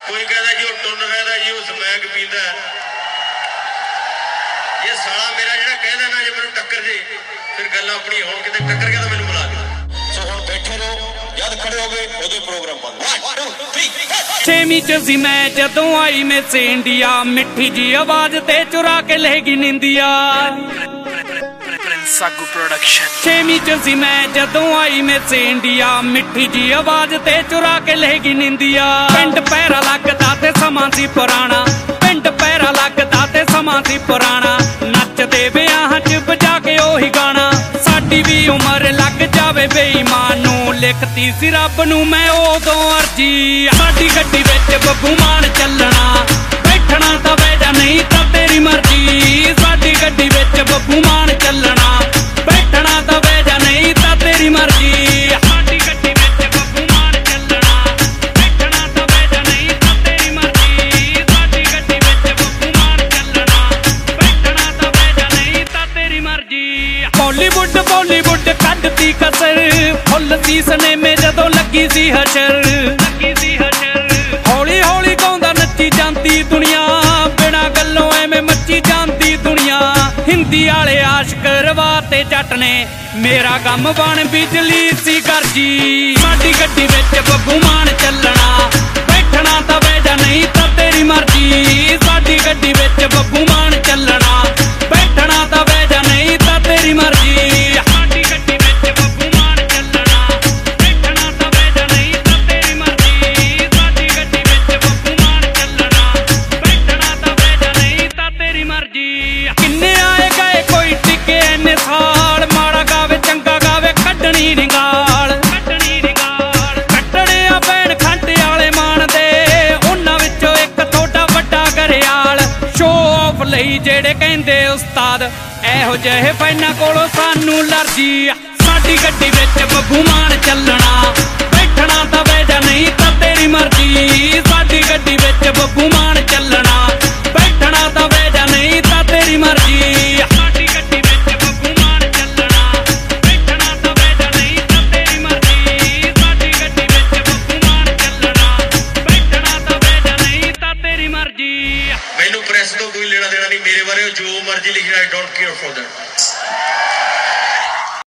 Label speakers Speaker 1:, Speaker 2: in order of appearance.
Speaker 1: कोई कहता जी वो टुन कहता जी वो समैक पींदा ये साला मेरा ਜਿਹੜਾ कहदा ना जे मैनू टक्कर जे फिर गल्लां अपनी होण किते टक्कर गया तो मैनू बुला के सो हुण बैठे रहो जद खड़े हो गए उदे प्रोग्राम बंद 1 2 3
Speaker 2: छेवीं च सी मैं जदों आई मिस इंडिया मिठी जी आवाज ते चुरा के लेगी निंदिया
Speaker 3: सागू प्रोडक्शन।
Speaker 2: छेवीं च सी मैं जदों आई मिस इंडिया मिठी जी आवाज ते चुरा के लेगी निंदिया पिंड पैरा लगदा ते समां सी पुराना पिंड पैरा लगदा ते समां सी पुराना नचदे विआहां च बजा के ओही गाना साडी भी उमर लग जावे बेईमान नूं लिखती सी रब नूं मैं उदों अर्जी साडी गड्डी विच बब्बू मान चलना बैठना तां बह जा नहीं तां तेरी मर्जी साडी गड्डी विच बब्बू मान चलना बैठना तां बह जा नहीं तां तेरी मर्जी साडी गड्डी विच बब्बू मान चलना बैठना तां बह जा नहीं तां तेरी मर्जी साडी गड्डी विच बब्बू मान चलना बैठना तां बह जा नहीं तां तेरी मर्जी बॉलीवुड कड्डती कसर फुल सी सनेमे जदों लगी सी हशर हौली हौली गाउंदा नच्ची जांदी दुनिया बिना गल्लों एवें मच्ची जांदी दुनिया हिंदी वाले आशिक रवाते जट ने मेरा गम बन बिजली सी गर्जी साडी गड्डी विच बब्बू मान चलना बैठना तां बह जा नहीं तां तेरी मर्जी साडी गड्डी विच बब्बू मान चलना बैठना तां बह जा नहीं तां तेरी मर्जी ਜਿਹੜੇ ਕਹਿੰਦੇ ਉਸਤਾਦ ਇਹੋ ਜਿਹੇ ਫੈਨਾਂ ਕੋਲੋਂ ਸਾਨੂੰ ਲਰਜੀ ਸਾਡੀ ਗੱਡੀ ਵਿੱਚ ਬੱਬੂ ਮਾਨ ਚੱਲਣਾ ਬੈਠਣਾ ਤਾਂ ਬਹਿ ਜਾ ਨਹੀਂ ਤਾਂ ਤੇਰੀ ਮਰਜ਼ੀ ਸਾਡੀ ਗੱਡੀ ਵਿੱਚ ਬੱਬੂ ਮਾਨ ਚੱਲਣਾ ਬੈਠਣਾ ਤਾਂ ਬਹਿ ਜਾ ਨਹੀਂ ਤਾਂ ਤੇਰੀ ਮਰਜ਼ੀ ਸਾਡੀ ਗੱਡੀ ਵਿੱਚ ਬੱਬੂ ਮਾਨ ਚੱਲਣਾ ਬੈਠਣਾ ਤਾਂ ਬਹਿ ਜਾ ਨਹੀਂ ਤਾਂ ਤੇਰੀ ਮਰਜ਼ੀ ਸਾਡੀ ਗੱਡੀ ਵਿੱਚ ਬੱਬੂ ਮਾਨ ਚੱਲਣਾ ਬੈਠਣਾ ਤਾਂ ਬਹਿ ਜਾ ਨਹੀਂ ਤਾਂ ਤੇਰੀ ਮਰਜ਼ੀ
Speaker 1: ਮੈਨੂੰ ਪ੍ਰੈਸ ਤੋਂ ਕੋਈ ਲੈਣਾ ਦੇਣਾ ਨਹੀਂ ਮੇਰੇ ਬਾਰੇ ਜੋ ਮਰਜ਼ੀ ਲਿਖਣਾ I don't care for that